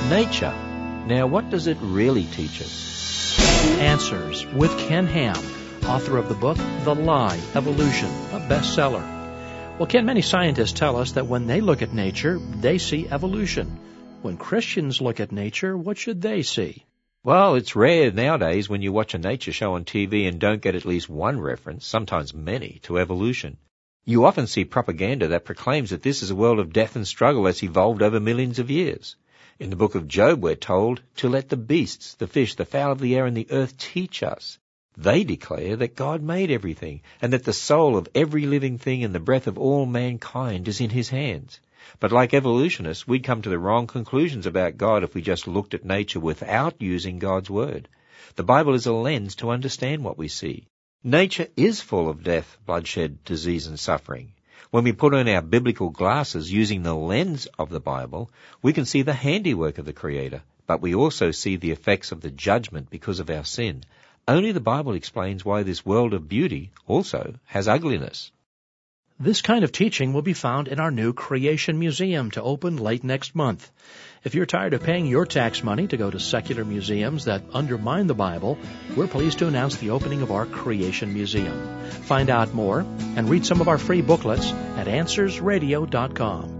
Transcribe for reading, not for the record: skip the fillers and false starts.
Nature. Now, what does it really teach us? Answers with Ken Ham, author of the book The Lie, Evolution, a bestseller. Well, Ken, many scientists tell us that when they look at nature, they see evolution. When Christians look at nature, what should they see? Well, it's rare nowadays when you watch a nature show on TV and don't get at least one reference, sometimes many, to evolution. You often see propaganda that proclaims that this is a world of death and struggle that's evolved over millions of years. In the book of Job, we're told to let the beasts, the fish, the fowl of the air, and the earth teach us. They declare that God made everything, and that the soul of every living thing and the breath of all mankind is in his hands. But like evolutionists, we'd come to the wrong conclusions about God if we just looked at nature without using God's word. The Bible is a lens to understand what we see. Nature is full of death, bloodshed, disease, and suffering. When we put on our biblical glasses using the lens of the Bible, we can see the handiwork of the Creator, but we also see the effects of the judgment because of our sin. Only the Bible explains why this world of beauty also has ugliness. This kind of teaching will be found in our new Creation Museum to open late next month. If you're tired of paying your tax money to go to secular museums that undermine the Bible, we're pleased to announce the opening of our Creation Museum. Find out more and read some of our free booklets at AnswersRadio.com.